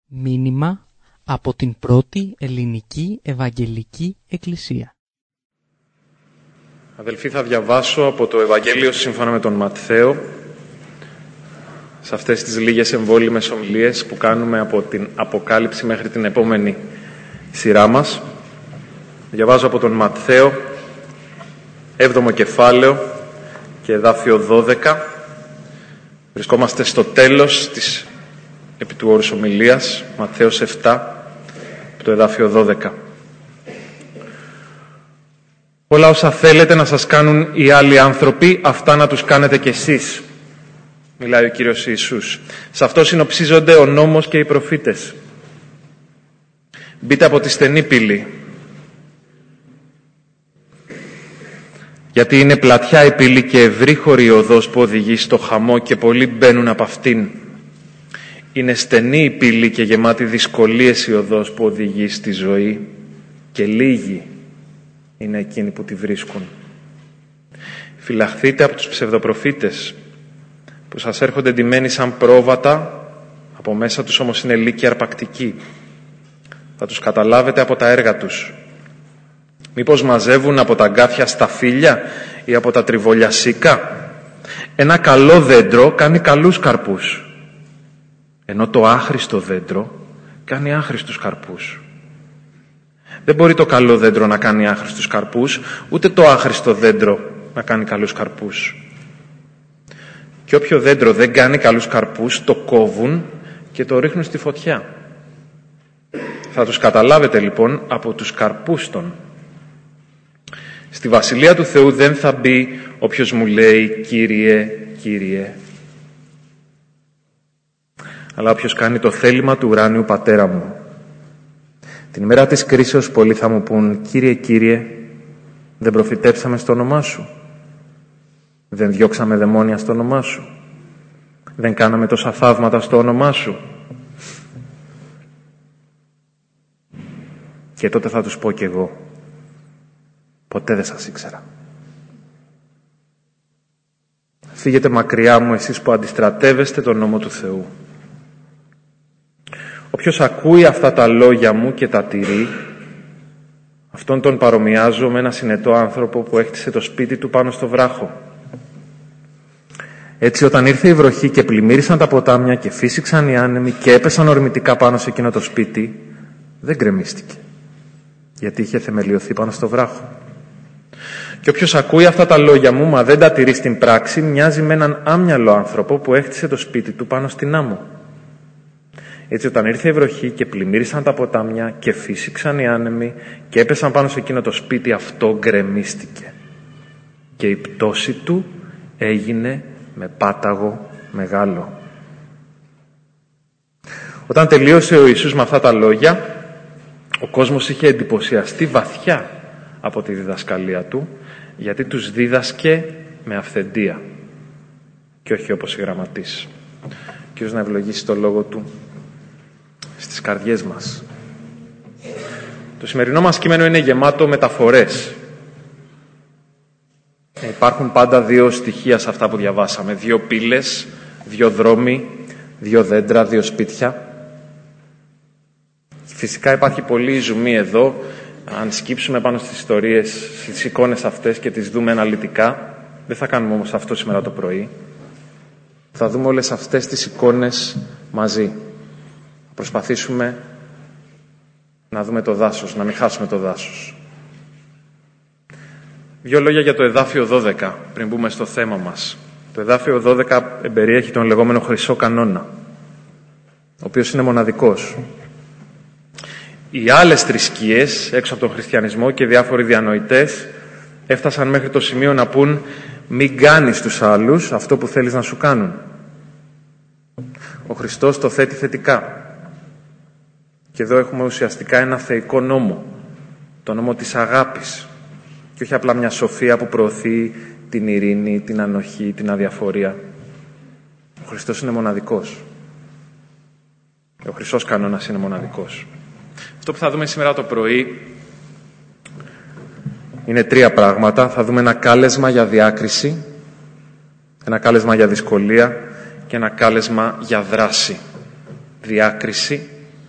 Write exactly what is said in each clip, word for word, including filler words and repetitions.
Μήνυμα από την πρώτη ελληνική Ευαγγελική Εκκλησία. Αδελφοί, θα διαβάσω από το Ευαγγέλιο σύμφωνα με τον Ματθαίο, σε αυτές τις λίγες εμβόλυμες ομιλίες που κάνουμε από την Αποκάλυψη μέχρι την επόμενη σειρά μας. Διαβάζω από τον Ματθαίο, έβδομο κεφάλαιο και εδάφιο δώδεκα. Βρισκόμαστε στο τέλος της επί του όρους ομιλίας, Ματθαίος επτά, το εδάφιο δώδεκα. Όλα όσα θέλετε να σας κάνουν οι άλλοι άνθρωποι, αυτά να τους κάνετε κι εσείς, μιλάει ο Κύριος Ιησούς. Σε αυτό συνοψίζονται ο νόμος και οι προφήτες. Μπείτε από τη στενή πύλη, γιατί είναι πλατιά η πύλη και ευρύχωρη η οδός που οδηγεί στο χαμό και πολλοί μπαίνουν από αυτήν. Είναι στενή η πύλη και γεμάτη δυσκολίες η οδός που οδηγεί στη ζωή και λίγοι είναι εκείνοι που τη βρίσκουν. Φυλαχθείτε από τους ψευδοπροφήτες που σας έρχονται ντυμένοι σαν πρόβατα, από μέσα τους όμως είναι λύκοι αρπακτικοί. Θα τους καταλάβετε από τα έργα τους. Μήπως μαζεύουν από τα αγκάθια σταφύλια ή από τα τριβόλια σίκα? Ένα καλό δέντρο κάνει καλούς καρπούς, ενώ το άχρηστο δέντρο κάνει άχρηστους καρπούς. Δεν μπορεί το καλό δέντρο να κάνει άχρηστους καρπούς, ούτε το άχρηστο δέντρο να κάνει καλούς καρπούς. Και όποιο δέντρο δεν κάνει καλούς καρπούς, το κόβουν και το ρίχνουν στη φωτιά. Θα τους καταλάβετε λοιπόν από τους καρπούς των. Στη Βασιλεία του Θεού δεν θα μπει όποιος μου λέει «Κύριε, Κύριε», αλλά όποιος κάνει το θέλημα του ουράνιου Πατέρα μου. Την ημέρα της κρίσεως πολλοί θα μου πούν «Κύριε, Κύριε, δεν προφητέψαμε στο όνομά Σου? Δεν διώξαμε δαιμόνια στο όνομά Σου? Δεν κάναμε τόσα θαύματα στο όνομά Σου?» Και τότε θα τους πω κι εγώ «Ποτέ δεν σας ήξερα. Φύγετε μακριά μου εσείς που αντιστρατεύεστε τον νόμο του Θεού». Όποιος ακούει αυτά τα λόγια μου και τα τηρεί, αυτόν τον παρομοιάζω με ένα συνετό άνθρωπο που έχτισε το σπίτι του πάνω στο βράχο. Έτσι όταν ήρθε η βροχή και πλημμύρισαν τα ποτάμια και φύσηξαν οι άνεμοι και έπεσαν ορμητικά πάνω σε εκείνο το σπίτι, δεν γκρεμίστηκε, γιατί είχε θεμελιωθεί πάνω στο βράχο. Και όποιος ακούει αυτά τα λόγια μου, μα δεν τα τηρεί στην πράξη, μοιάζει με έναν άμυαλο άνθρωπο που έχτισε το σπίτι του πάνω στην άμμο. Έτσι όταν ήρθε η βροχή και πλημμύρισαν τα ποτάμια και φύσηξαν οι άνεμοι και έπεσαν πάνω σε εκείνο το σπίτι, αυτό γκρεμίστηκε. Και η πτώση του έγινε με πάταγο μεγάλο. Όταν τελείωσε ο Ιησούς με αυτά τα λόγια, ο κόσμος είχε εντυπωσιαστεί βαθιά από τη διδασκαλία του, γιατί τους δίδασκε με αυθεντία και όχι όπως οι γραμματείς. Κύριος να ευλογήσει το λόγο του στις καρδιές μας. Το σημερινό μας κείμενο είναι γεμάτο μεταφορές. Υπάρχουν πάντα δύο στοιχεία σε αυτά που διαβάσαμε. Δύο πύλες, δύο δρόμοι, δύο δέντρα, δύο σπίτια. Φυσικά υπάρχει πολύ ζουμί εδώ. Αν σκύψουμε πάνω στις ιστορίες, στις εικόνες αυτές και τις δούμε αναλυτικά, δεν θα κάνουμε όμως αυτό σήμερα το πρωί. Θα δούμε όλες αυτές τις εικόνες μαζί. Προσπαθήσουμε να δούμε το δάσος, να μην χάσουμε το δάσος. Δύο λόγια για το εδάφιο δώδεκα, πριν μπούμε στο θέμα μας. Το εδάφιο δώδεκα εμπεριέχει τον λεγόμενο χρυσό κανόνα, ο οποίος είναι μοναδικός. Οι άλλες θρησκείες, έξω από τον χριστιανισμό και διάφοροι διανοητές, έφτασαν μέχρι το σημείο να πούν «Μην κάνεις τους άλλους αυτό που θέλεις να σου κάνουν». Ο Χριστός το θέτει θετικά. Και εδώ έχουμε ουσιαστικά ένα θεϊκό νόμο, το νόμο της αγάπης, και όχι απλά μια σοφία που προωθεί την ειρήνη, την ανοχή, την αδιαφορία. Ο Χριστός είναι μοναδικός. Ο χρυσός κανόνας είναι μοναδικός. Αυτό που θα δούμε σήμερα το πρωί είναι τρία πράγματα. Θα δούμε ένα κάλεσμα για διάκριση, ένα κάλεσμα για δυσκολία και ένα κάλεσμα για δράση. Διάκριση,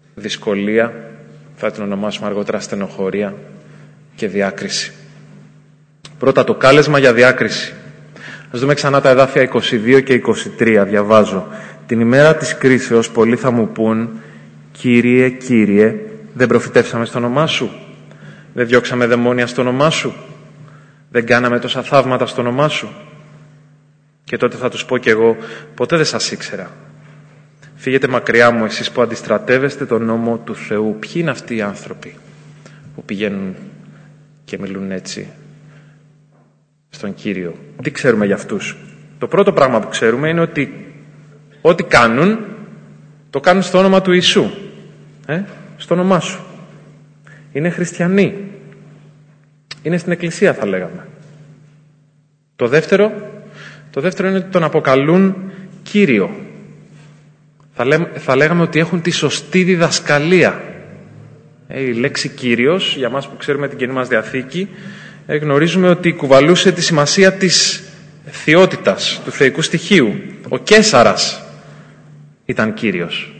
δυσκολία, θα την ονομάσουμε αργότερα στενοχωρία και διάκριση. Πρώτα το κάλεσμα για διάκριση. Ας δούμε ξανά τα εδάφια είκοσι δύο και είκοσι τρία, διαβάζω. «Την ημέρα της κρίσεως πολλοί θα μου πούν, Κύριε, Κύριε, δεν προφητεύσαμε στο όνομά Σου, δεν διώξαμε δαιμόνια στο όνομά Σου, δεν κάναμε τόσα θαύματα στο όνομά Σου». Και τότε θα τους πω κι εγώ, ποτέ δεν σας ήξερα. Φύγετε μακριά μου εσείς που αντιστρατεύεστε τον νόμο του Θεού. Ποιοι είναι αυτοί οι άνθρωποι που πηγαίνουν και μιλούν έτσι στον Κύριο? Τι ξέρουμε για αυτούς? Το πρώτο πράγμα που ξέρουμε είναι ότι ό,τι κάνουν, το κάνουν στο όνομα του Ιησού. Ε? Στο όνομά Σου. Είναι χριστιανοί. Είναι στην Εκκλησία, θα λέγαμε. Το δεύτερο, το δεύτερο είναι ότι τον αποκαλούν Κύριο. Θα, λέ, θα λέγαμε ότι έχουν τη σωστή διδασκαλία. Ε, η λέξη Κύριος, για μας που ξέρουμε την Καινή μας Διαθήκη, ε, γνωρίζουμε ότι κουβαλούσε τη σημασία της θεότητας, του θεϊκού στοιχείου. Ο Καίσαρας ήταν Κύριος.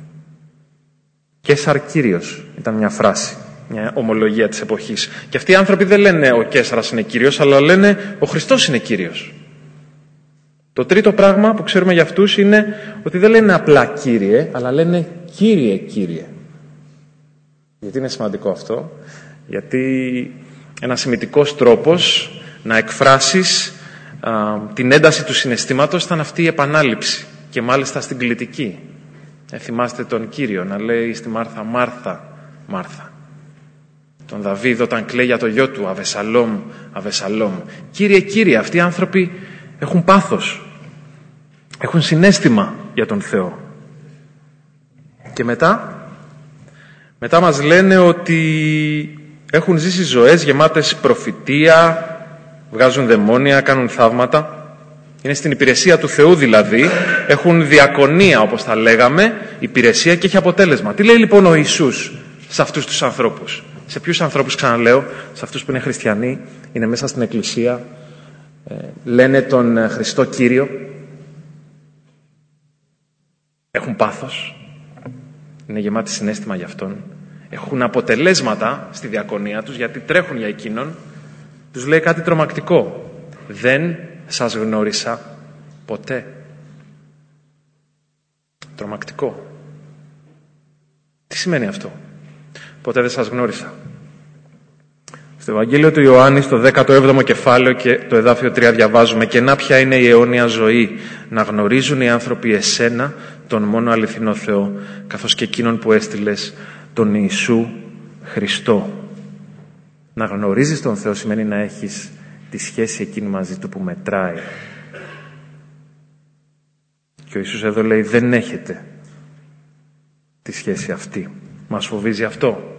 Καίσαρ Κύριος ήταν μια φράση, μια ομολογία της εποχής. Και αυτοί οι άνθρωποι δεν λένε ο Καίσαρας είναι Κύριος, αλλά λένε ο Χριστός είναι Κύριος. Το τρίτο πράγμα που ξέρουμε για αυτούς είναι ότι δεν λένε απλά Κύριε, αλλά λένε Κύριε, Κύριε. Γιατί είναι σημαντικό αυτό? Γιατί ένας σημαντικός τρόπος να εκφράσεις α, την ένταση του συναισθήματος ήταν αυτή η επανάληψη. Και μάλιστα στην κλητική. Ε, θυμάστε τον Κύριο να λέει στη Μάρθα, Μάρθα, Μάρθα. Τον Δαβίδ όταν κλαίει για το γιο του, Αβεσαλόμ, Αβεσαλόμ. Κύριε, Κύριε, αυτοί οι άνθρωποι έχουν πάθος. Έχουν συναίσθημα για τον Θεό. Και μετά, μετά μας λένε ότι έχουν ζήσει ζωές γεμάτες προφητεία, βγάζουν δαιμόνια, κάνουν θαύματα. Είναι στην υπηρεσία του Θεού δηλαδή, έχουν διακονία όπως τα λέγαμε, υπηρεσία και έχει αποτέλεσμα. Τι λέει λοιπόν ο Ιησούς σε αυτούς τους ανθρώπους? Σε ποιους ανθρώπους, ξαναλέω? Σε αυτούς που είναι χριστιανοί, είναι μέσα στην Εκκλησία, ε, λένε τον Χριστό Κύριο, έχουν πάθος, είναι γεμάτοι συναίσθημα για Αυτόν, έχουν αποτελέσματα στη διακονία τους γιατί τρέχουν για Εκείνον. Τους λέει κάτι τρομακτικό: δεν σας γνώρισα ποτέ. Τρομακτικό. Τι σημαίνει αυτό? Ποτέ δεν σας γνώρισα. Στο Ευαγγέλιο του Ιωάννη, στο δέκατο έβδομο κεφάλαιο και το εδάφιο τρία διαβάζουμε: «Και να ποια είναι η αιώνια ζωή, να γνωρίζουν οι άνθρωποι εσένα, τον μόνο αληθινό Θεό, καθώς και εκείνον που έστειλες, τον Ιησού Χριστό». Να γνωρίζεις τον Θεό σημαίνει να έχεις τη σχέση εκείνη μαζί Του που μετράει. Και ο Ιησούς εδώ λέει δεν έχετε τη σχέση αυτή. Μας φοβίζει αυτό?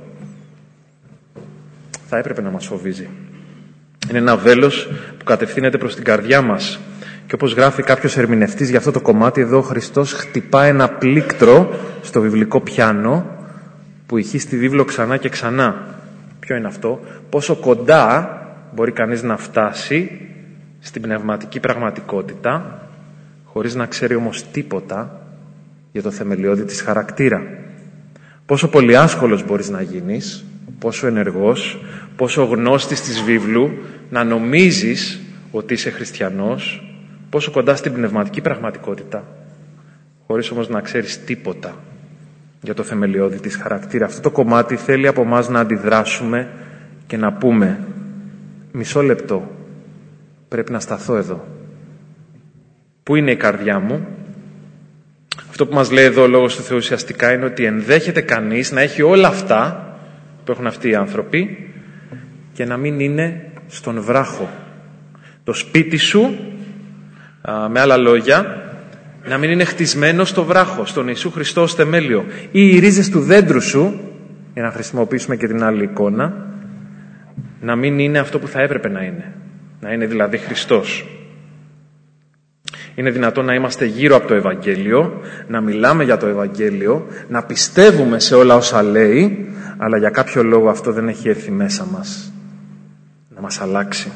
Θα έπρεπε να μας φοβίζει. Είναι ένα βέλος που κατευθύνεται προς την καρδιά μας. Και όπως γράφει κάποιος ερμηνευτής για αυτό το κομμάτι, εδώ ο Χριστός χτυπά ένα πλήκτρο στο βιβλικό πιάνο που ηχεί στη βίβλο ξανά και ξανά. Ποιο είναι αυτό? Πόσο κοντά μπορεί κανείς να φτάσει στην πνευματική πραγματικότητα χωρίς να ξέρει όμως τίποτα για το θεμελιώδη της χαρακτήρα. Πόσο πολύ άσχολος μπορείς να γίνεις, πόσο ενεργός, πόσο γνώστης της βίβλου, να νομίζεις ότι είσαι χριστιανός, πόσο κοντά στην πνευματική πραγματικότητα, χωρίς όμως να ξέρεις τίποτα για το θεμελιώδη της χαρακτήρα. Αυτό το κομμάτι θέλει από εμάς να αντιδράσουμε και να πούμε μισό λεπτό, πρέπει να σταθώ εδώ. Πού είναι η καρδιά μου? Αυτό που μας λέει εδώ ο Λόγος του Θεού ουσιαστικά είναι ότι ενδέχεται κανείς να έχει όλα αυτά που έχουν αυτοί οι άνθρωποι και να μην είναι στον βράχο. Το σπίτι σου, α, με άλλα λόγια, να μην είναι χτισμένο στο βράχο, στον Ιησού Χριστό ως θεμέλιο. Ή οι ρίζες του δέντρου σου, για να χρησιμοποιήσουμε και την άλλη εικόνα, να μην είναι αυτό που θα έπρεπε να είναι. Να είναι δηλαδή Χριστός. Είναι δυνατόν να είμαστε γύρω από το Ευαγγέλιο, να μιλάμε για το Ευαγγέλιο, να πιστεύουμε σε όλα όσα λέει, αλλά για κάποιο λόγο αυτό δεν έχει έρθει μέσα μας να μας αλλάξει.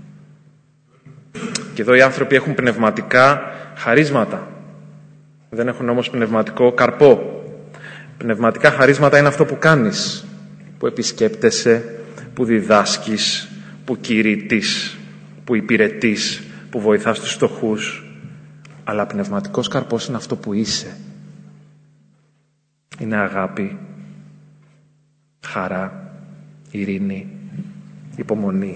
Και εδώ οι άνθρωποι έχουν πνευματικά χαρίσματα, δεν έχουν όμως πνευματικό καρπό. Πνευματικά χαρίσματα είναι αυτό που κάνεις, που επισκέπτεσαι, που διδάσκεις, που κηρύττεις, που υπηρετείς, που βοηθάς τους φτωχούς. Αλλά πνευματικός καρπός είναι αυτό που είσαι. Είναι αγάπη, χαρά, ειρήνη, υπομονή,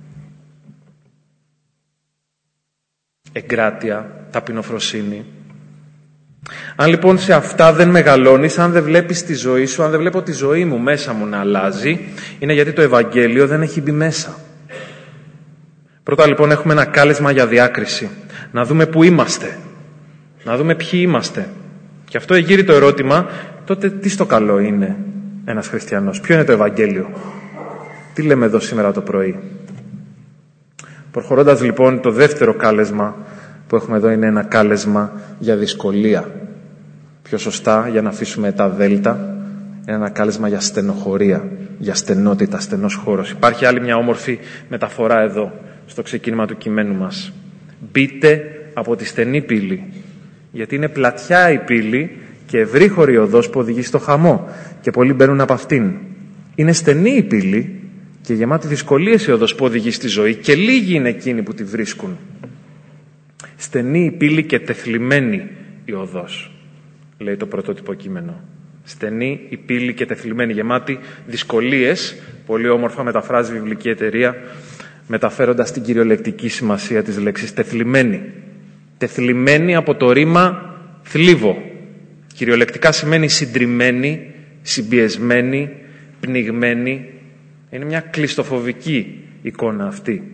εγκράτεια, ταπεινοφροσύνη. Αν λοιπόν σε αυτά δεν μεγαλώνεις, αν δεν βλέπεις τη ζωή σου, αν δεν βλέπω τη ζωή μου μέσα μου να αλλάζει, είναι γιατί το Ευαγγέλιο δεν έχει μπει μέσα. Πρώτα λοιπόν έχουμε ένα κάλεσμα για διάκριση. Να δούμε πού είμαστε. Να δούμε ποιοι είμαστε. Και αυτό εγείρει το ερώτημα, τότε τι στο καλό είναι ένας χριστιανός. Ποιο είναι το Ευαγγέλιο. Τι λέμε εδώ σήμερα το πρωί. Προχωρώντας λοιπόν, το δεύτερο κάλεσμα που έχουμε εδώ είναι ένα κάλεσμα για δυσκολία. Πιο σωστά, για να αφήσουμε τα δέλτα, είναι ένα κάλεσμα για στενοχωρία, για στενότητα, στενός χώρος. Υπάρχει άλλη μια όμορφη μεταφορά εδώ, στο ξεκίνημα του κειμένου μας. Μπείτε από τη στενή πύλη, γιατί είναι πλατιά η πύλη και ευρύχωρη η οδός που οδηγεί στο χαμό και πολλοί μπαίνουν από αυτήν. Είναι στενή η πύλη και γεμάτη δυσκολίες η οδός που οδηγεί στη ζωή και λίγοι είναι εκείνοι που τη βρίσκουν. Στενή η πύλη και τεθλιμμένη η οδός, λέει το πρωτότυπο κείμενο. Στενή η πύλη και τεθλιμμένη, γεμάτη δυσκολίες, πολύ όμορφα μεταφράζει η βιβλική εταιρεία, μεταφέροντας την κυριολεκτική σημασία της λέξης τεθλιμμένη. Τεθλιμμένη από το ρήμα θλίβω. Κυριολεκτικά σημαίνει συντριμμένη, συμπιεσμένη, πνιγμένη. Είναι μια κλειστοφοβική εικόνα αυτή.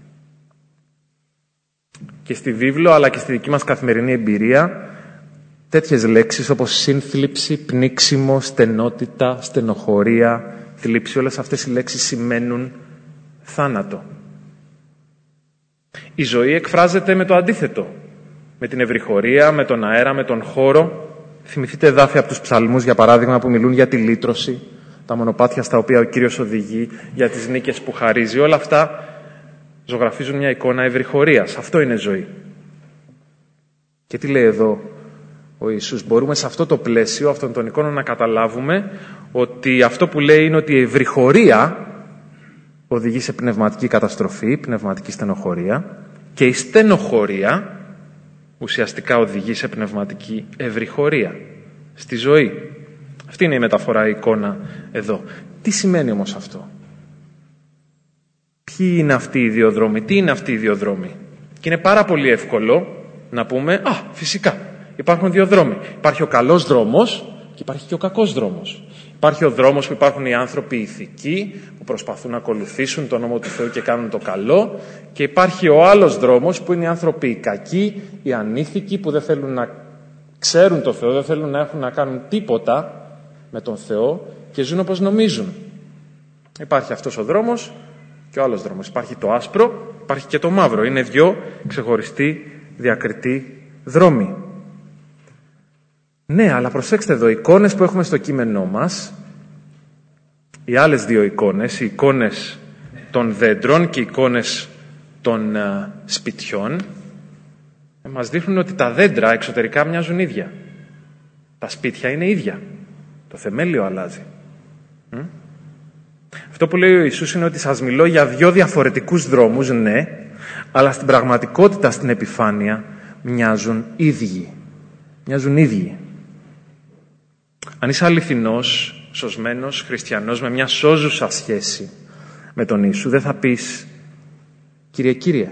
Και στη βίβλο αλλά και στη δική μας καθημερινή εμπειρία, τέτοιες λέξεις όπως σύνθλιψη, πνίξιμο, στενότητα, στενοχωρία, θλίψη, όλες αυτές οι λέξεις σημαίνουν θάνατο. Η ζωή εκφράζεται με το αντίθετο. Με την ευρυχωρία, με τον αέρα, με τον χώρο. Θυμηθείτε εδάφια από τους ψαλμούς, για παράδειγμα, που μιλούν για τη λύτρωση, τα μονοπάτια στα οποία ο Κύριος οδηγεί, για τις νίκες που χαρίζει. Όλα αυτά ζωγραφίζουν μια εικόνα ευρυχωρίας. Αυτό είναι ζωή. Και τι λέει εδώ ο Ιησούς. Μπορούμε σε αυτό το πλαίσιο αυτών των εικόνων να καταλάβουμε ότι αυτό που λέει είναι ότι η ευρυχωρία οδηγεί σε πνευματική καταστροφή, πνευματική στενοχωρία, και η στενοχωρία ουσιαστικά οδηγεί σε πνευματική ευρυχωρία στη ζωή. Αυτή είναι η μεταφορά, η εικόνα εδώ. Τι σημαίνει όμως αυτό? Ποιοι είναι αυτοί οι δύο δρόμοι? Τι είναι αυτοί οι δύο δρόμοι? Και είναι πάρα πολύ εύκολο να πούμε, α, φυσικά, υπάρχουν δύο δρόμοι. Υπάρχει ο καλός δρόμος και υπάρχει και ο κακός δρόμος. Υπάρχει ο δρόμος που υπάρχουν οι άνθρωποι ηθικοί που προσπαθούν να ακολουθήσουν τον νόμο του Θεού και κάνουν το καλό, και υπάρχει ο άλλος δρόμος που είναι οι άνθρωποι οι κακοί, οι ανήθικοι που δεν θέλουν να ξέρουν το Θεό, δεν θέλουν να έχουν να κάνουν τίποτα με τον Θεό και ζουν όπως νομίζουν. Υπάρχει αυτός ο δρόμος και ο άλλος δρόμος. Υπάρχει το άσπρο, υπάρχει και το μαύρο. Είναι δύο ξεχωριστοί, διακριτοί δρόμοι. Ναι, αλλά προσέξτε εδώ, οι εικόνες που έχουμε στο κείμενό μας, οι άλλες δύο εικόνες, οι εικόνες των δέντρων και οι εικόνες των uh, σπιτιών, μας δείχνουν ότι τα δέντρα εξωτερικά μοιάζουν ίδια. Τα σπίτια είναι ίδια. Το θεμέλιο αλλάζει. Mm? Αυτό που λέει ο Ιησούς είναι ότι σας μιλώ για δύο διαφορετικούς δρόμους, ναι, αλλά στην πραγματικότητα, στην επιφάνεια, μοιάζουν ίδιοι. Μοιάζουν ίδιοι. Αν είσαι αληθινός, σωσμένος, χριστιανός, με μια σώζουσα σχέση με τον Ιησού, δεν θα πεις «Κύριε, Κύριε».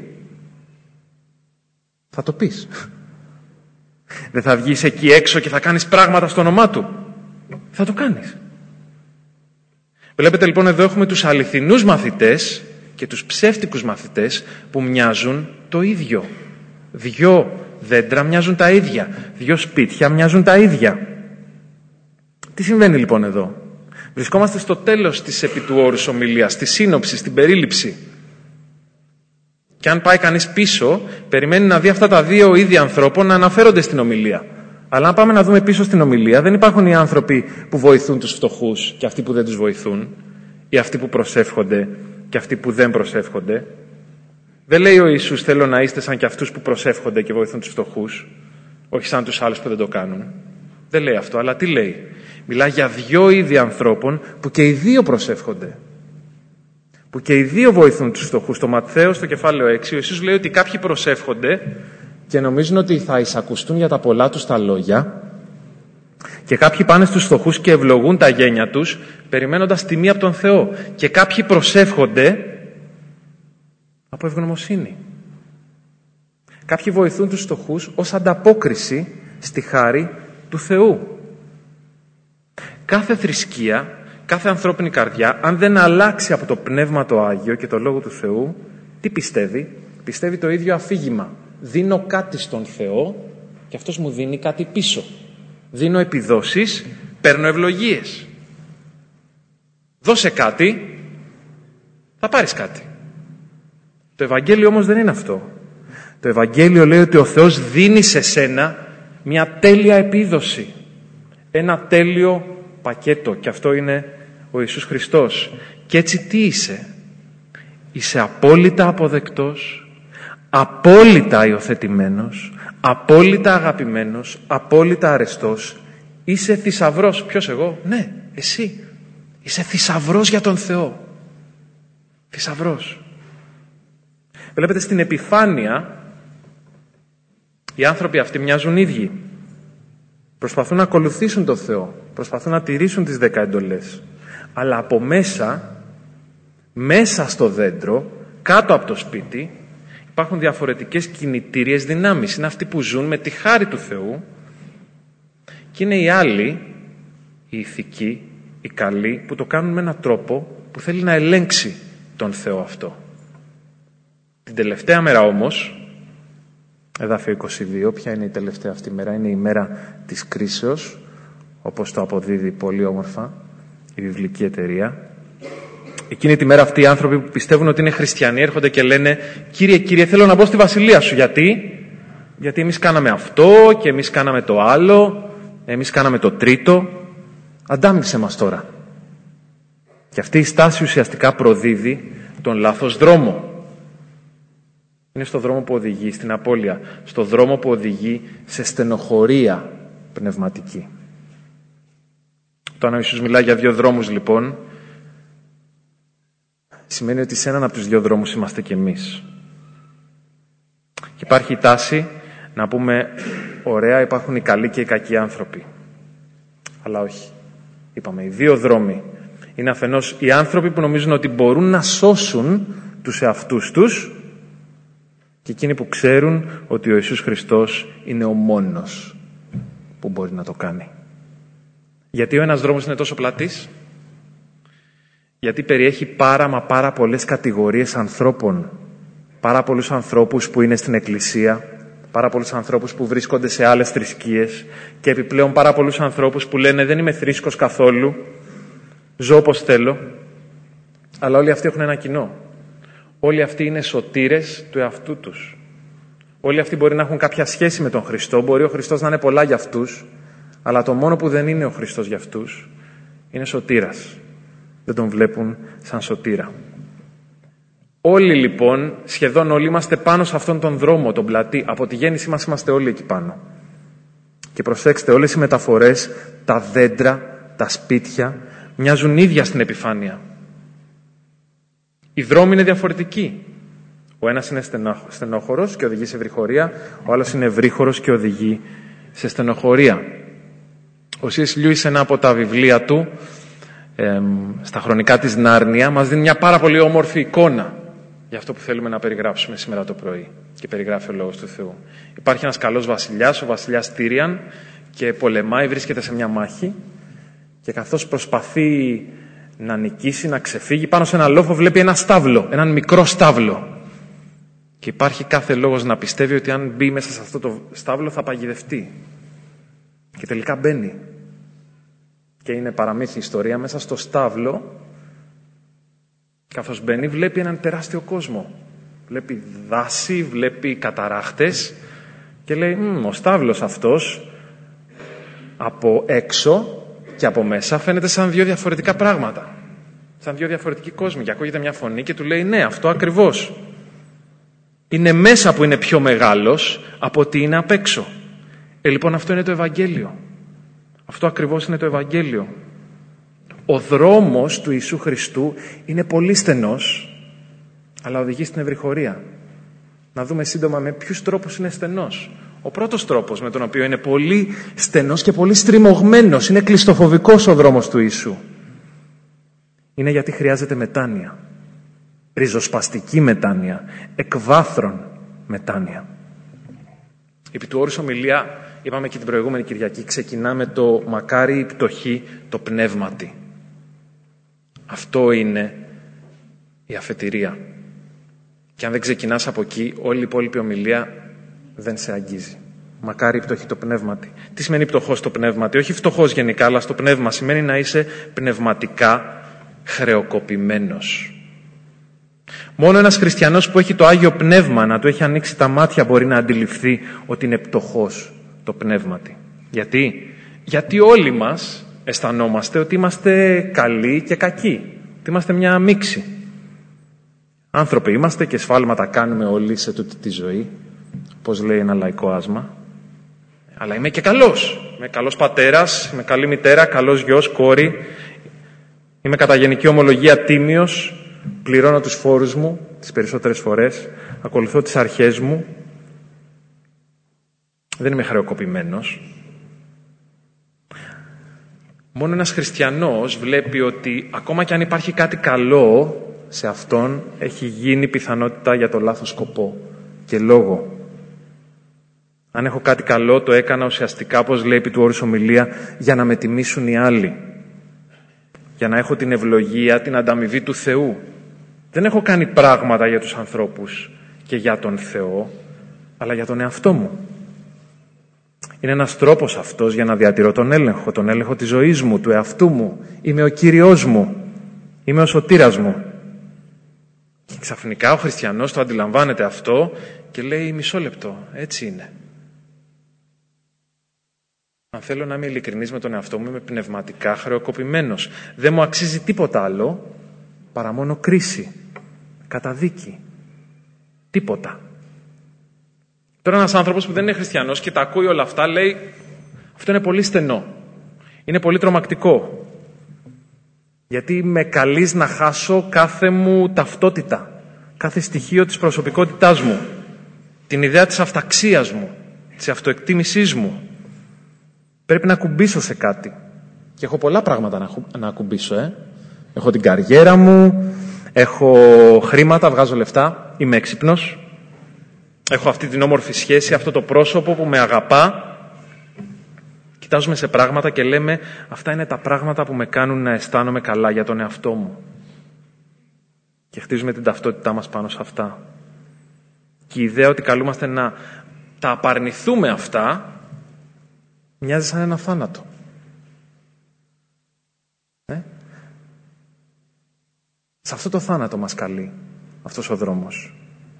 Θα το πεις. Δεν θα βγεις εκεί έξω και θα κάνεις πράγματα στο όνομά Του. Θα το κάνεις. Βλέπετε λοιπόν, εδώ έχουμε τους αληθινούς μαθητές και τους ψεύτικους μαθητές που μοιάζουν το ίδιο. Δυο δέντρα μοιάζουν τα ίδια. Δυο σπίτια μοιάζουν τα ίδια. Τι συμβαίνει λοιπόν εδώ? Βρισκόμαστε στο τέλος της επί του όρους ομιλίας, στη σύνοψη, στην περίληψη. Και αν πάει κανείς πίσω, περιμένει να δει αυτά τα δύο είδη ανθρώπων να αναφέρονται στην ομιλία. Αλλά αν πάμε να δούμε πίσω στην ομιλία, δεν υπάρχουν οι άνθρωποι που βοηθούν τους φτωχούς και αυτοί που δεν τους βοηθούν, ή αυτοί που προσεύχονται και αυτοί που δεν προσεύχονται. Δεν λέει ο Ιησούς, θέλω να είστε σαν και αυτούς που προσεύχονται και βοηθούν τους φτωχούς, όχι σαν τους άλλους που δεν το κάνουν. Δεν λέει αυτό, αλλά τι λέει? Μιλάει για δυο είδη ανθρώπων που και οι δύο προσεύχονται. Που και οι δύο βοηθούν τους φτωχούς. Στο Ματθαίο, στο κεφάλαιο έξι, ο Ιησούς λέει ότι κάποιοι προσεύχονται και νομίζουν ότι θα εισακουστούν για τα πολλά τους τα λόγια, και κάποιοι πάνε στους φτωχούς και ευλογούν τα γένια τους, περιμένοντας τιμή από τον Θεό. Και κάποιοι προσεύχονται από ευγνωμοσύνη. Κάποιοι βοηθούν τους φτωχούς ως ανταπόκριση στη χάρη του Θεού. Κάθε θρησκεία, κάθε ανθρώπινη καρδιά, αν δεν αλλάξει από το Πνεύμα το Άγιο και το Λόγο του Θεού, τι πιστεύει? Πιστεύει το ίδιο αφήγημα. Δίνω κάτι στον Θεό και αυτός μου δίνει κάτι πίσω. Δίνω επιδόσεις, παίρνω ευλογίες. Δώσε κάτι, θα πάρεις κάτι. Το Ευαγγέλιο όμως δεν είναι αυτό. Το Ευαγγέλιο λέει ότι ο Θεός δίνει σε σένα μια τέλεια επίδοση. Ένα τέλειο πακέτο. Και αυτό είναι ο Ιησούς Χριστός. Και έτσι τι είσαι? Είσαι απόλυτα αποδεκτός, απόλυτα υιοθετημένος, απόλυτα αγαπημένος, απόλυτα αρεστός. Είσαι θησαυρός. Ποιος εγώ? Ναι, εσύ. Είσαι θησαυρός για τον Θεό. Θησαυρός. Βλέπετε, στην επιφάνεια οι άνθρωποι αυτοί μοιάζουν ίδιοι. Προσπαθούν να ακολουθήσουν τον Θεό. Προσπαθούν να τηρήσουν τις δέκα εντολές. Αλλά από μέσα, μέσα στο δέντρο, κάτω από το σπίτι, υπάρχουν διαφορετικές κινητήριες δυνάμεις. Είναι αυτοί που ζουν με τη χάρη του Θεού και είναι οι άλλοι, οι ηθικοί, οι καλοί, που το κάνουν με έναν τρόπο που θέλει να ελέγξει τον Θεό αυτό. Την τελευταία μέρα όμως, εδάφιο είκοσι δύο, ποια είναι η τελευταία αυτή μέρα? Είναι η μέρα της κρίσεως, όπως το αποδίδει πολύ όμορφα η βιβλική εταιρεία. Εκείνη τη μέρα αυτοί οι άνθρωποι που πιστεύουν ότι είναι χριστιανοί έρχονται και λένε «Κύριε, Κύριε, θέλω να μπω στη βασιλεία σου». Γιατί? Γιατί εμείς κάναμε αυτό και εμείς κάναμε το άλλο, εμείς κάναμε το τρίτο. Αντάμιψε μας τώρα. Και αυτή η στάση ουσιαστικά προδίδει τον λάθος δρόμο. Είναι στο δρόμο που οδηγεί στην απώλεια, στο δρόμο που οδηγεί σε στενοχωρία πνευματική. Όταν ο Ιησούς μιλάει για δύο δρόμους, λοιπόν, σημαίνει ότι σε έναν από τους δύο δρόμους είμαστε κι εμείς. Και υπάρχει η τάση να πούμε ωραία, υπάρχουν οι καλοί και οι κακοί άνθρωποι. Αλλά όχι. Είπαμε, οι δύο δρόμοι είναι αφενός οι άνθρωποι που νομίζουν ότι μπορούν να σώσουν τους εαυτούς τους και εκείνοι που ξέρουν ότι ο Ιησούς Χριστός είναι ο μόνος που μπορεί να το κάνει. Γιατί ο ένας δρόμος είναι τόσο πλατής? Γιατί περιέχει πάρα μα πάρα πολλές κατηγορίες ανθρώπων. Πάρα πολλούς ανθρώπους που είναι στην εκκλησία, πάρα πολλούς ανθρώπους που βρίσκονται σε άλλες θρησκείες και επιπλέον πάρα πολλούς ανθρώπους που λένε «Δεν είμαι θρήσκος καθόλου, ζω όπως θέλω». Αλλά όλοι αυτοί έχουν ένα κοινό. Όλοι αυτοί είναι σωτήρες του εαυτού τους. Όλοι αυτοί μπορεί να έχουν κάποια σχέση με τον Χριστό, μπορεί ο Χριστός να είναι πολλά για αυτούς, αλλά το μόνο που δεν είναι ο Χριστός για αυτούς είναι σωτήρας. Δεν τον βλέπουν σαν σωτήρα. Όλοι λοιπόν, σχεδόν όλοι, είμαστε πάνω σε αυτόν τον δρόμο, τον πλατή. Από τη γέννησή μας είμαστε όλοι εκεί πάνω. Και προσέξτε, όλες οι μεταφορές, τα δέντρα, τα σπίτια, μοιάζουν ίδια στην επιφάνεια. Οι δρόμοι είναι διαφορετικοί. Ο ένας είναι στενόχωρος και οδηγεί σε ευρυχωρία, ο άλλος είναι ευρύχωρος και οδηγεί σε στενοχωρία. Ο Σι Ες Λιούις, ένα από τα βιβλία του, ε, στα χρονικά της Νάρνια, μας δίνει μια πάρα πολύ όμορφη εικόνα για αυτό που θέλουμε να περιγράψουμε σήμερα το πρωί, και περιγράφει ο Λόγος του Θεού. Υπάρχει ένας καλός βασιλιάς, ο βασιλιάς Τίριαν, και πολεμάει, βρίσκεται σε μια μάχη, και καθώς προσπαθεί να νικήσει, να ξεφύγει, πάνω σε ένα λόφο βλέπει ένα στάβλο, έναν μικρό στάβλο. Και υπάρχει κάθε λόγος να πιστεύει ότι αν μπει μέσα σε αυτό το στάβλο θα παγιδευτεί. Και τελικά μπαίνει. Και είναι παραμύθι ιστορία, μέσα στο στάβλο, καθώς μπαίνει, βλέπει έναν τεράστιο κόσμο. Βλέπει δάση, βλέπει καταράχτες και λέει «Ο στάβλος αυτός από έξω και από μέσα φαίνεται σαν δύο διαφορετικά πράγματα. Σαν δύο διαφορετικοί κόσμοι». Και ακούγεται μια φωνή και του λέει «Ναι, αυτό ακριβώς. Είναι μέσα που είναι πιο μεγάλος από ότι είναι απ' έξω». Ε, λοιπόν, αυτό είναι το Ευαγγέλιο. Αυτό ακριβώς είναι το Ευαγγέλιο. Ο δρόμος του Ιησού Χριστού είναι πολύ στενός, αλλά οδηγεί στην ευρυχωρία. Να δούμε σύντομα με ποιους τρόπους είναι στενός. Ο πρώτος τρόπος με τον οποίο είναι πολύ στενός και πολύ στριμωγμένος, είναι κλειστοφοβικός ο δρόμος του Ιησού. Είναι γιατί χρειάζεται μετάνοια. Ριζοσπαστική μετάνοια, εκβάθρων μετάνοια. Επί του όρους ομιλία, είπαμε και την προηγούμενη Κυριακή, ξεκινάμε το μακάρι η πτωχή το πνεύματι. Αυτό είναι η αφετηρία. Και αν δεν ξεκινάς από εκεί, όλη η υπόλοιπη ομιλία δεν σε αγγίζει. Μακάρι η πτωχή το πνεύματι. Τι σημαίνει πτωχός το πνεύματι? Όχι φτωχός γενικά, αλλά στο πνεύμα σημαίνει να είσαι πνευματικά χρεοκοπημένος. Μόνο ένας χριστιανός που έχει το Άγιο Πνεύμα, να του έχει ανοίξει τα μάτια, μπορεί να αντιληφθεί ότι είναι πτωχός το πνεύματι. Γιατί? Γιατί όλοι μας αισθανόμαστε ότι είμαστε καλοί και κακοί. Ότι είμαστε μια μίξη. Άνθρωποι είμαστε και σφάλματα κάνουμε όλοι σε τούτη τη ζωή. Πώς λέει ένα λαϊκό άσμα. Αλλά είμαι και καλός. Είμαι καλός πατέρας, είμαι καλή μητέρα, καλός γιος, κόρη. Είμαι κατά γενική ομολογία τίμιος. Πληρώνω τους φόρους μου τις περισσότερες φορές. Ακολουθώ τις αρχές μου. Δεν είμαι χρεοκοπημένος. Μόνο ένας χριστιανός βλέπει ότι ακόμα κι αν υπάρχει κάτι καλό σε αυτόν, έχει γίνει πιθανότητα για το λάθος σκοπό και λόγο. Αν έχω κάτι καλό, το έκανα ουσιαστικά, όπως λέει επί του όρους ομιλία, για να με τιμήσουν οι άλλοι. Για να έχω την ευλογία, την ανταμοιβή του Θεού. Δεν έχω κάνει πράγματα για τους ανθρώπους και για τον Θεό, αλλά για τον εαυτό μου. Είναι ένας τρόπος αυτός για να διατηρώ τον έλεγχο, τον έλεγχο της ζωής μου, του εαυτού μου. Είμαι ο Κύριος μου. Είμαι ο σωτήρας μου. Και ξαφνικά ο χριστιανός το αντιλαμβάνεται αυτό και λέει μισό λεπτό, έτσι είναι. Αν θέλω να είμαι ειλικρινής με τον εαυτό μου, είμαι πνευματικά χρεοκοπημένος. Δεν μου αξίζει τίποτα άλλο παρά μόνο κρίση, καταδίκη. Τίποτα. Τώρα ένας άνθρωπος που δεν είναι χριστιανός και τα ακούει όλα αυτά λέει αυτό είναι πολύ στενό. Είναι πολύ τρομακτικό. Γιατί με καλείς να χάσω κάθε μου ταυτότητα, κάθε στοιχείο της προσωπικότητάς μου, την ιδέα της αυταξίας μου, της αυτοεκτίμησής μου. Πρέπει να ακουμπήσω σε κάτι. Και έχω πολλά πράγματα να, να ακουμπήσω. Ε. Έχω την καριέρα μου, έχω χρήματα, βγάζω λεφτά, είμαι έξυπνος. Έχω αυτή την όμορφη σχέση, αυτό το πρόσωπο που με αγαπά. Κοιτάζουμε σε πράγματα και λέμε αυτά είναι τα πράγματα που με κάνουν να αισθάνομαι καλά για τον εαυτό μου. Και χτίζουμε την ταυτότητά μας πάνω σε αυτά. Και η ιδέα ότι καλούμαστε να τα απαρνηθούμε αυτά μοιάζει σαν ένα θάνατο. Ε? Σε αυτό το θάνατο μας καλεί αυτός ο δρόμος.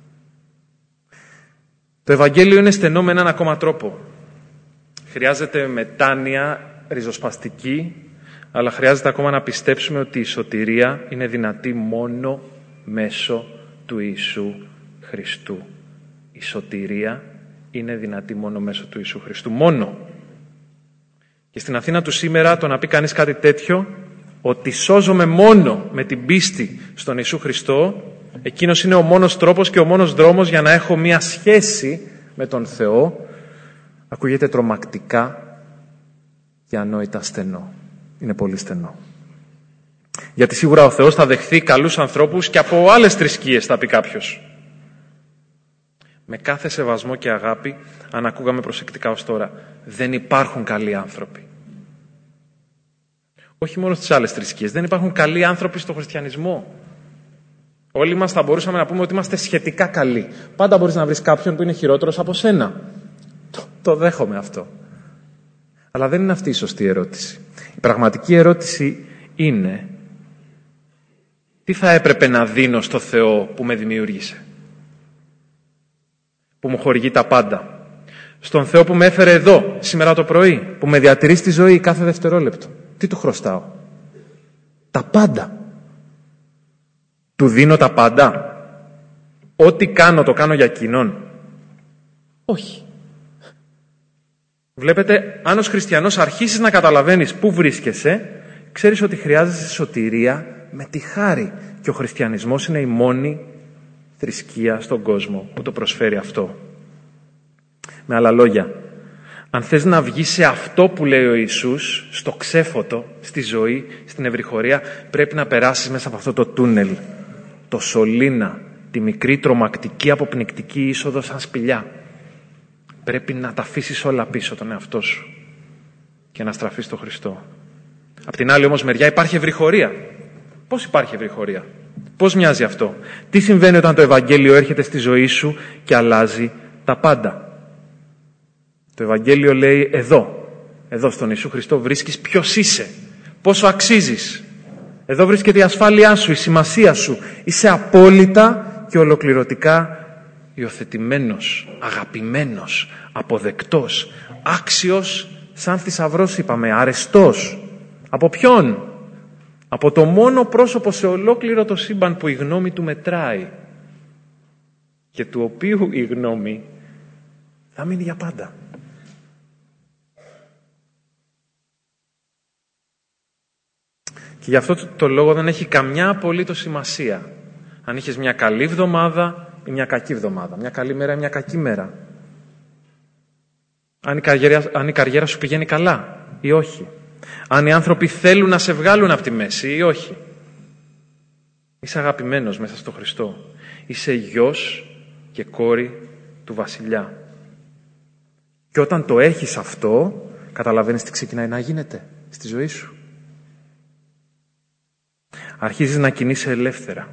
Το Ευαγγέλιο είναι στενό με έναν ακόμα τρόπο. Χρειάζεται μετάνοια ριζοσπαστική, αλλά χρειάζεται ακόμα να πιστέψουμε ότι η σωτηρία είναι δυνατή μόνο μέσω του Ιησού Χριστού. Η σωτηρία είναι δυνατή μόνο μέσω του Ιησού Χριστού. Μόνο. Και στην Αθήνα του σήμερα το να πει κανείς κάτι τέτοιο, ότι σώζομαι μόνο με την πίστη στον Ιησού Χριστό, εκείνος είναι ο μόνος τρόπος και ο μόνος δρόμος για να έχω μία σχέση με τον Θεό, ακούγεται τρομακτικά και ανόητα στενό. Είναι πολύ στενό. Γιατί σίγουρα ο Θεός θα δεχθεί καλούς ανθρώπους και από άλλες θρησκείες, θα πει κάποιος. Με κάθε σεβασμό και αγάπη, αν ακούγαμε προσεκτικά ως τώρα, δεν υπάρχουν καλοί άνθρωποι. Όχι μόνο στις άλλες θρησκείες, δεν υπάρχουν καλοί άνθρωποι στο χριστιανισμό. Όλοι μας θα μπορούσαμε να πούμε ότι είμαστε σχετικά καλοί. Πάντα μπορείς να βρεις κάποιον που είναι χειρότερος από σένα. Το, το δέχομαι αυτό. Αλλά δεν είναι αυτή η σωστή ερώτηση. Η πραγματική ερώτηση είναι τι θα έπρεπε να δίνω στο Θεό που με δημιούργησε, που μου χορηγεί τα πάντα. Στον Θεό που με έφερε εδώ σήμερα το πρωί, που με διατηρεί στη ζωή κάθε δευτερόλεπτο. Τι του χρωστάω? Τα πάντα. Του δίνω τα πάντα? Ό,τι κάνω το κάνω για εκείνον? Όχι. Βλέπετε, αν ως χριστιανός αρχίσεις να καταλαβαίνεις πού βρίσκεσαι, ξέρεις ότι χρειάζεσαι σωτηρία με τη χάρη. Και ο χριστιανισμός είναι η μόνη θρησκεία στον κόσμο που το προσφέρει αυτό. Με άλλα λόγια, αν θες να βγεις σε αυτό που λέει ο Ιησούς, στο ξέφωτο, στη ζωή, στην ευρυχωρία, πρέπει να περάσεις μέσα από αυτό το τούνελ, το σωλήνα, τη μικρή τρομακτική αποπνικτική είσοδο σαν σπηλιά. Πρέπει να τα αφήσεις όλα πίσω τον εαυτό σου και να στραφείς στο Χριστό. Απ' την άλλη όμως μεριά υπάρχει ευρυχωρία. Πώς υπάρχει ευρυχωρία? Πώς μοιάζει αυτό? Τι συμβαίνει όταν το Ευαγγέλιο έρχεται στη ζωή σου και αλλάζει τα πάντα? Το Ευαγγέλιο λέει εδώ, εδώ στον Ιησού Χριστό βρίσκεις ποιος είσαι, πόσο αξίζεις. Εδώ βρίσκεται η ασφάλειά σου, η σημασία σου. Είσαι απόλυτα και ολοκληρωτικά υιοθετημένος, αγαπημένος, αποδεκτός, άξιος σαν θησαυρός είπαμε, αρεστός. Από ποιον? Από το μόνο πρόσωπο σε ολόκληρο το σύμπαν που η γνώμη του μετράει και του οποίου η γνώμη θα μείνει για πάντα. Και γι' αυτό το λόγο δεν έχει καμιά απολύτως σημασία αν είχες μια καλή εβδομάδα ή μια κακή εβδομάδα, μια καλή μέρα ή μια κακή μέρα. Αν η, καριέρα, αν η καριέρα σου πηγαίνει καλά ή όχι. Αν οι άνθρωποι θέλουν να σε βγάλουν από τη μέση ή όχι. Είσαι αγαπημένος μέσα στο Χριστό. Είσαι γιος και κόρη του Βασιλιά. Και όταν το έχεις αυτό, καταλαβαίνεις τι ξεκινάει να γίνεται στη ζωή σου. Αρχίζεις να κινείσαι ελεύθερα.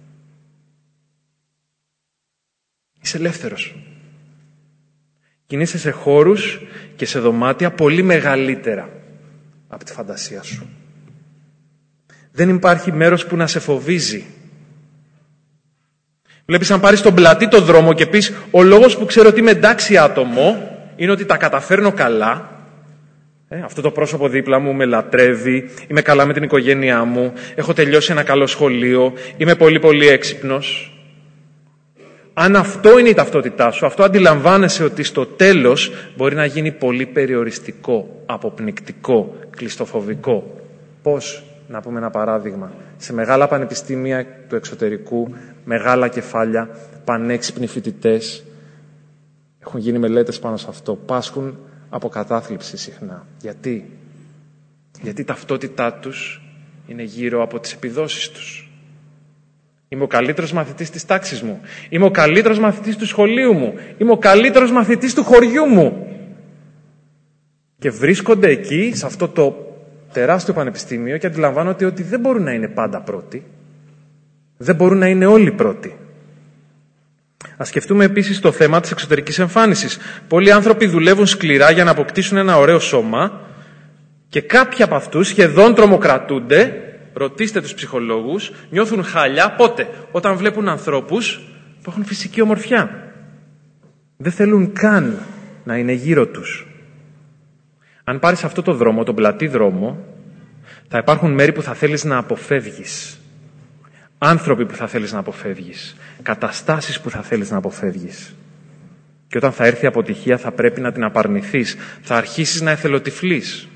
Είσαι ελεύθερος. Κινείσαι σε χώρους και σε δωμάτια πολύ μεγαλύτερα από τη φαντασία σου. Δεν υπάρχει μέρος που να σε φοβίζει. Βλέπεις, αν πάρεις τον πλατή το δρόμο και πεις ο λόγος που ξέρω ότι είμαι εντάξει άτομο είναι ότι τα καταφέρνω καλά, ε, αυτό το πρόσωπο δίπλα μου με λατρεύει, είμαι καλά με την οικογένειά μου, έχω τελειώσει ένα καλό σχολείο, είμαι πολύ πολύ έξυπνος. Αν αυτό είναι η ταυτότητά σου, αυτό αντιλαμβάνεσαι ότι στο τέλος μπορεί να γίνει πολύ περιοριστικό, αποπνικτικό, κλειστοφοβικό. Πώς? Να πούμε ένα παράδειγμα. Σε μεγάλα πανεπιστήμια του εξωτερικού, μεγάλα κεφάλια, πανέξυπνοι φοιτητές, έχουν γίνει μελέτες πάνω σε αυτό, πάσχουν από κατάθλιψη συχνά. Γιατί? Γιατί η ταυτότητά τους είναι γύρω από τις επιδόσεις τους. Είμαι ο καλύτερος μαθητής της τάξης μου. Είμαι ο καλύτερος μαθητής του σχολείου μου. Είμαι ο καλύτερος μαθητής του χωριού μου. Και βρίσκονται εκεί, σε αυτό το τεράστιο πανεπιστήμιο και αντιλαμβάνονται ότι δεν μπορούν να είναι πάντα πρώτοι. Δεν μπορούν να είναι όλοι πρώτοι. Ας σκεφτούμε επίσης το θέμα της εξωτερικής εμφάνισης. Πολλοί άνθρωποι δουλεύουν σκληρά για να αποκτήσουν ένα ωραίο σώμα και κάποιοι από αυτούς σχεδόν τρομοκρατούνται. Ρωτήστε τους ψυχολόγους, νιώθουν χάλια πότε? Όταν βλέπουν ανθρώπους που έχουν φυσική ομορφιά. Δεν θέλουν καν να είναι γύρω τους. Αν πάρεις αυτό το δρόμο, τον πλατή δρόμο, θα υπάρχουν μέρη που θα θέλεις να αποφεύγεις. Άνθρωποι που θα θέλεις να αποφεύγεις. Καταστάσεις που θα θέλεις να αποφεύγεις. Και όταν θα έρθει η αποτυχία θα πρέπει να την απαρνηθείς. Θα αρχίσεις να εθελοτυφλείς.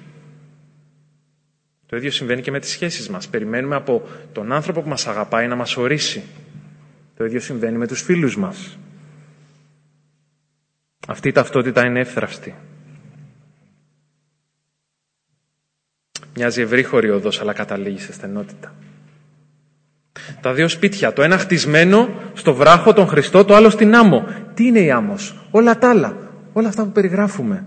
Το ίδιο συμβαίνει και με τις σχέσεις μας. Περιμένουμε από τον άνθρωπο που μας αγαπάει να μας ορίσει. Το ίδιο συμβαίνει με τους φίλους μας. Αυτή η ταυτότητα είναι εύθραυστη. Μοιάζει ευρύχωρη οδός, αλλά καταλήγει σε στενότητα. Τα δύο σπίτια, το ένα χτισμένο στο βράχο τον Χριστό, το άλλο στην άμμο. Τι είναι η άμμος? Όλα τα άλλα. Όλα αυτά που περιγράφουμε.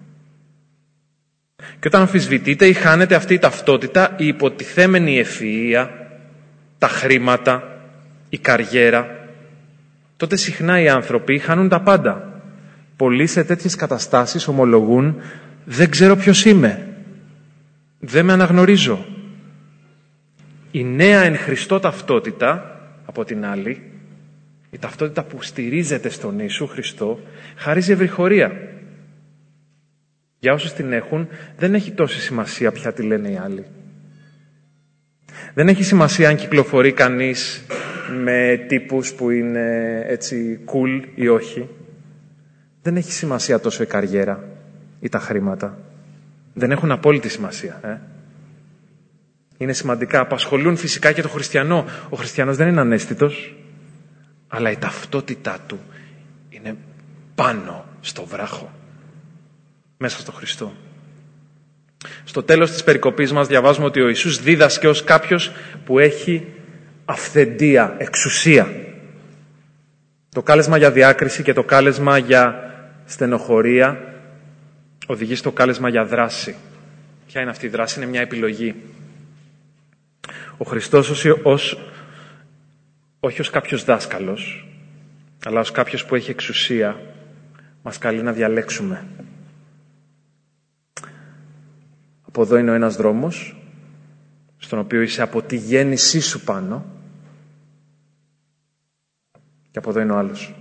Και όταν αμφισβητείτε ή χάνετε αυτή η ταυτότητα, η υποτιθέμενη ευφυΐα, τα χρήματα, η καριέρα, τότε συχνά οι άνθρωποι χάνουν τα πάντα. Πολλοί σε τέτοιες καταστάσεις ομολογούν «Δεν ξέρω ποιος είμαι, δεν με αναγνωρίζω». Η νέα εν Χριστώ ταυτότητα, από την άλλη, η ταυτότητα που στηρίζεται στον Ιησού Χριστό, χαρίζει ευρυχωρία. Για όσους την έχουν, δεν έχει τόση σημασία πια τι λένε οι άλλοι. Δεν έχει σημασία αν κυκλοφορεί κανείς με τύπους που είναι έτσι cool ή όχι. Δεν έχει σημασία τόσο η καριέρα, ή τα χρήματα. Δεν έχουν απόλυτη σημασία. Ε? Είναι σημαντικά. Απασχολούν φυσικά και το χριστιανό. Ο χριστιανός δεν είναι αναίσθητος, αλλά η ταυτότητά του είναι πάνω στο βράχο, μέσα στο Χριστό. Στο τέλος της περικοπής μας διαβάζουμε ότι ο Ιησούς δίδασκε ως κάποιος που έχει αυθεντία, εξουσία. Το κάλεσμα για διάκριση και το κάλεσμα για στενοχωρία οδηγεί στο κάλεσμα για δράση. Ποια είναι αυτή η δράση? Είναι μια επιλογή. Ο Χριστός ως, ως, όχι ως κάποιος δάσκαλος, αλλά ως κάποιος που έχει εξουσία, μας καλεί να διαλέξουμε. Από εδώ είναι ο ένας δρόμος, στον οποίο είσαι από τη γέννησή σου πάνω, και από εδώ είναι ο άλλος.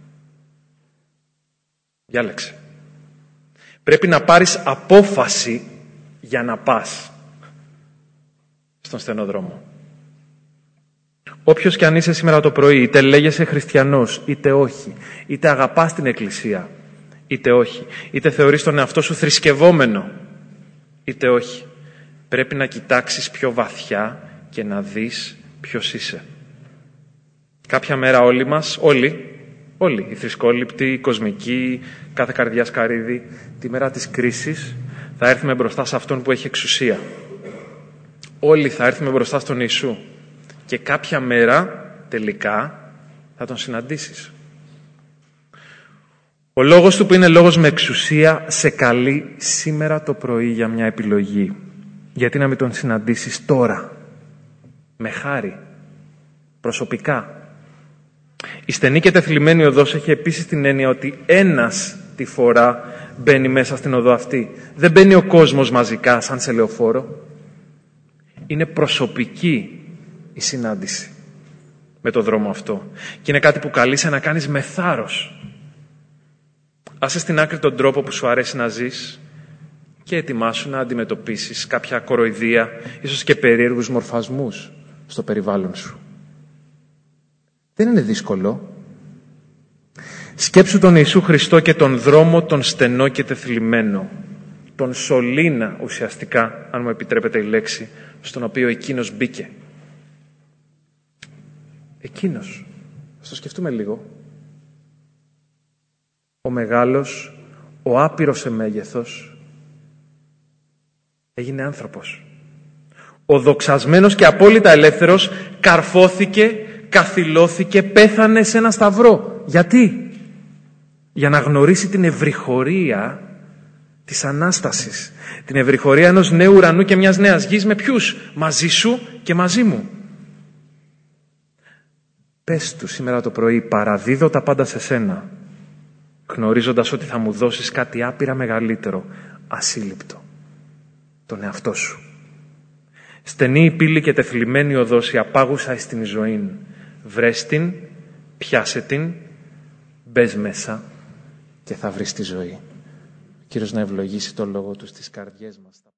Διάλεξε. Πρέπει να πάρεις απόφαση για να πας στον στενό δρόμο. Όποιος και αν είσαι σήμερα το πρωί, είτε λέγεσαι χριστιανός, είτε όχι, είτε αγαπάς την Εκκλησία, είτε όχι, είτε θεωρείς τον εαυτό σου θρησκευόμενο, είτε όχι, πρέπει να κοιτάξεις πιο βαθιά και να δεις ποιος είσαι. Κάποια μέρα όλοι μας, όλοι, όλοι, οι θρησκόληπτοι, οι κοσμικοί, κάθε καρδιάς καρύδι, τη μέρα της κρίσης θα έρθουμε μπροστά σε αυτόν που έχει εξουσία. Όλοι θα έρθουμε μπροστά στον Ιησού και κάποια μέρα τελικά θα τον συναντήσεις. Ο λόγος του που είναι λόγος με εξουσία σε καλεί σήμερα το πρωί για μια επιλογή. Γιατί να μην τον συναντήσεις τώρα, με χάρη, προσωπικά. Η στενή και τεθλιμμένη οδός έχει επίσης την έννοια ότι ένας τη φορά μπαίνει μέσα στην οδό αυτή. Δεν μπαίνει ο κόσμος μαζικά σαν σε λεωφόρο. Είναι προσωπική η συνάντηση με το δρόμο αυτό. Και είναι κάτι που καλείσαι να κάνεις με θάρρος. Άσε στην άκρη τον τρόπο που σου αρέσει να ζεις και ετοιμάσου να αντιμετωπίσεις κάποια κοροϊδία, ίσως και περίεργους μορφασμούς στο περιβάλλον σου. Δεν είναι δύσκολο. Σκέψου τον Ιησού Χριστό και τον δρόμο τον στενό και τεθλιμμένο, τον σωλήνα ουσιαστικά, αν μου επιτρέπετε η λέξη, στον οποίο εκείνος μπήκε. Εκείνος. Ας το σκεφτούμε λίγο. Ο μεγάλος, ο άπειρος σε μέγεθος, έγινε άνθρωπος. Ο δοξασμένος και απόλυτα ελεύθερος καρφώθηκε, καθυλώθηκε, πέθανε σε ένα σταυρό. Γιατί? Για να γνωρίσει την ευρυχωρία της Ανάστασης. Την ευρυχωρία ενός νέου ουρανού και μιας νέας γης με ποιους? Μαζί σου και μαζί μου. Πες του σήμερα το πρωί, παραδίδω τα πάντα σε σένα, γνωρίζοντας ότι θα μου δώσεις κάτι άπειρα μεγαλύτερο, ασύλληπτο, τον εαυτό σου. Στενή η πύλη και τεθλιμμένη οδός, η απάγουσα εις την ζωή. Βρες την, πιάσε την, μπες μέσα και θα βρεις τη ζωή. Ο Κύριος να ευλογήσει το λόγο του στις καρδιές μας.